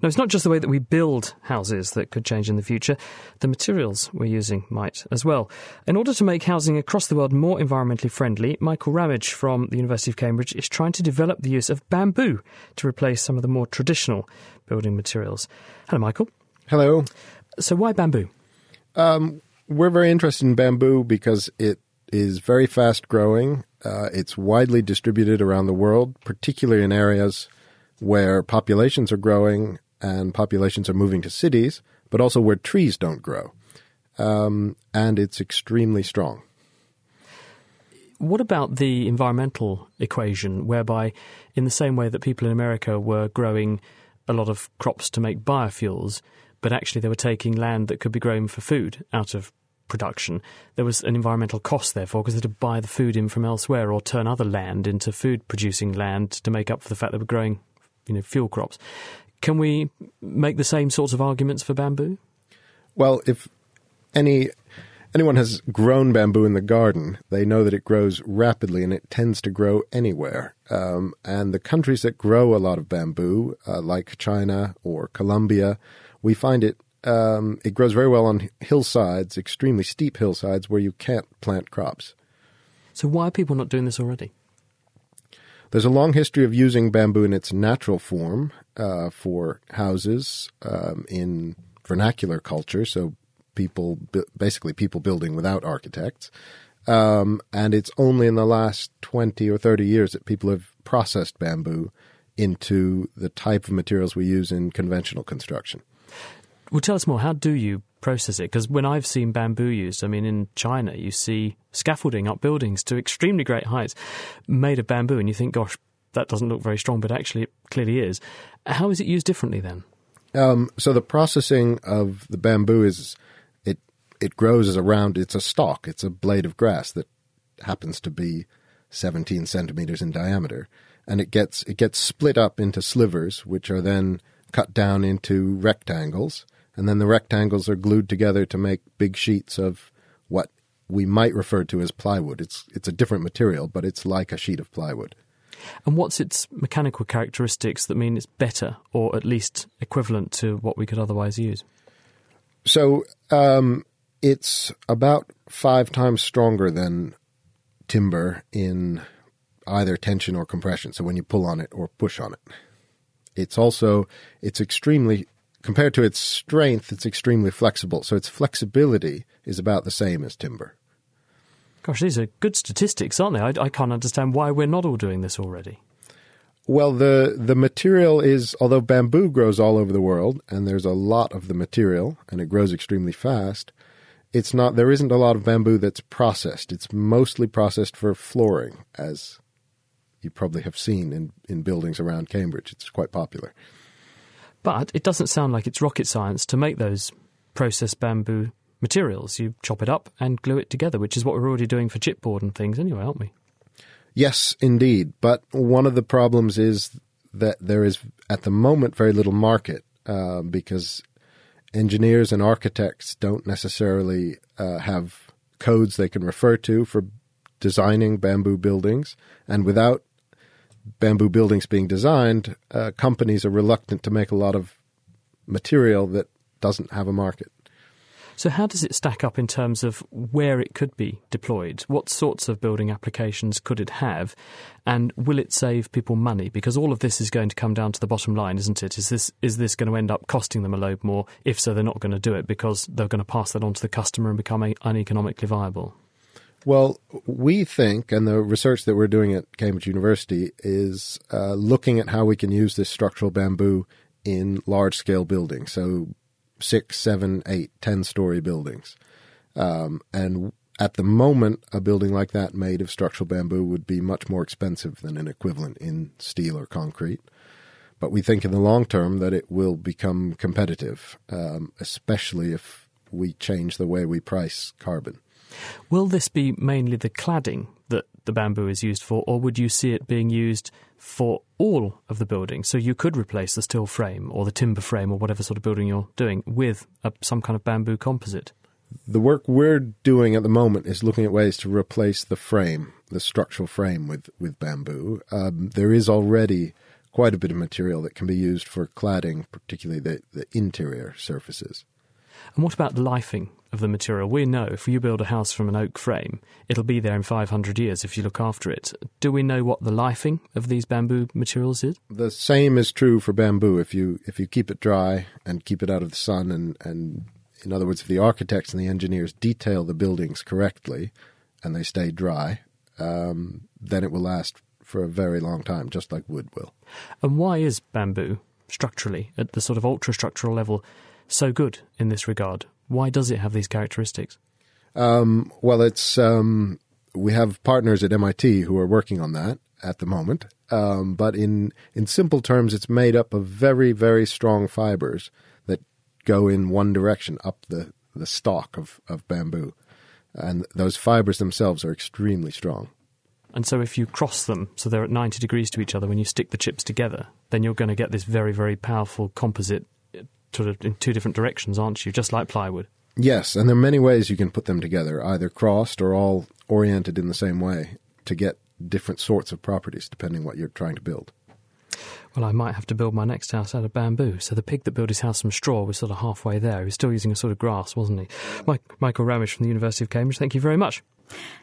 No, it's not just the way that we build houses that could change in the future. The materials we're using might as well. In order to make housing across the world more environmentally friendly, Michael Ramage from the University of Cambridge is trying to develop the use of bamboo to replace some of the more traditional building materials. Hello, Michael. Hello. So why bamboo? We're very interested in bamboo because it is very fast growing. It's widely distributed around the world, particularly in areas where populations are growing and populations are moving to cities, but also where trees don't grow. And it's extremely strong. What about the environmental equation, whereby in the same way that people in America were growing a lot of crops to make biofuels, but actually they were taking land that could be grown for food out of production, there was an environmental cost, therefore, because they had to buy the food in from elsewhere or turn other land into food-producing land to make up for the fact they were growing fuel crops. Can we make the same sorts of arguments for bamboo? Well, if anyone has grown bamboo in the garden, they know that it grows rapidly and it tends to grow anywhere. And the countries that grow a lot of bamboo, like China or Colombia, we find it grows very well on hillsides, extremely steep hillsides where you can't plant crops. So why are people not doing this already? There's a long history of using bamboo in its natural form for houses in vernacular culture, so basically people building without architects. And it's only in the last 20 or 30 years that people have processed bamboo into the type of materials we use in conventional construction. Well, tell us more. How do you process it? Because when I've seen bamboo used, in China, you see scaffolding up buildings to extremely great heights made of bamboo, and you think, gosh, that doesn't look very strong, but actually it clearly is. How is it used differently then? So the processing of the bamboo is it grows as it's a stalk. It's a blade of grass that happens to be 17 centimeters in diameter, and it gets split up into slivers, which are then cut down into rectangles. And then the rectangles are glued together to make big sheets of what we might refer to as plywood. It's a different material, but it's like a sheet of plywood. And what's its mechanical characteristics that mean it's better or at least equivalent to what we could otherwise use? So it's about 5 times stronger than timber in either tension or compression, so when you pull on it or push on it. It's extremely... Compared to its strength, it's extremely flexible. So its flexibility is about the same as timber. Gosh, these are good statistics, aren't they? I can't understand why we're not all doing this already. Well, the material is, although bamboo grows all over the world, and there's a lot of the material, and it grows extremely fast, there isn't a lot of bamboo that's processed. It's mostly processed for flooring, as you probably have seen in buildings around Cambridge. It's quite popular. But it doesn't sound like it's rocket science to make those processed bamboo materials. You chop it up and glue it together, which is what we're already doing for chipboard and things anyway, aren't we? Yes, indeed. But one of the problems is that there is, at the moment, very little market because engineers and architects don't necessarily have codes they can refer to for designing bamboo buildings. And without bamboo buildings being designed, companies are reluctant to make a lot of material that doesn't have a market. So how does it stack up in terms of where it could be deployed? What sorts of building applications could it have? And will it save people money? Because all of this is going to come down to the bottom line, isn't it? Is this going to end up costing them a load more? If so, they're not going to do it because they're going to pass that on to the customer and become uneconomically viable. Well, we think, and the research that we're doing at Cambridge University is looking at how we can use this structural bamboo in large-scale buildings, so 6, 7, 8, 10-story buildings. And at the moment, a building like that made of structural bamboo would be much more expensive than an equivalent in steel or concrete. But we think in the long term that it will become competitive, especially if we change the way we price carbon. Will this be mainly the cladding that the bamboo is used for, or would you see it being used for all of the building? So you could replace the steel frame or the timber frame or whatever sort of building you're doing with some kind of bamboo composite. The work we're doing at the moment is looking at ways to replace the frame, the structural frame with bamboo. There is already quite a bit of material that can be used for cladding, particularly the interior surfaces. And what about the lifing of the material? We know if you build a house from an oak frame, it'll be there in 500 years if you look after it. Do we know what the lifing of these bamboo materials is? The same is true for bamboo. If you keep it dry and keep it out of the sun, and in other words, if the architects and the engineers detail the buildings correctly and they stay dry, then it will last for a very long time, just like wood will. And why is bamboo, structurally, at the sort of ultra-structural level, so good in this regard? Why does it have these characteristics? Well, it's we have partners at MIT who are working on that at the moment. But in simple terms, it's made up of very, very strong fibers that go in one direction, up the stalk of bamboo. And those fibers themselves are extremely strong. And so if you cross them so they're at 90 degrees to each other, when you stick the chips together, then you're going to get this very, very powerful composite sort of in two different directions, aren't you? Just like plywood. Yes, and there are many ways you can put them together, either crossed or all oriented in the same way to get different sorts of properties depending what you're trying to build. Well, I might have to build my next house out of bamboo. So the pig that built his house from straw was sort of halfway there. He was still using a sort of grass, wasn't he? Michael Ramish from the University of Cambridge, thank you very much.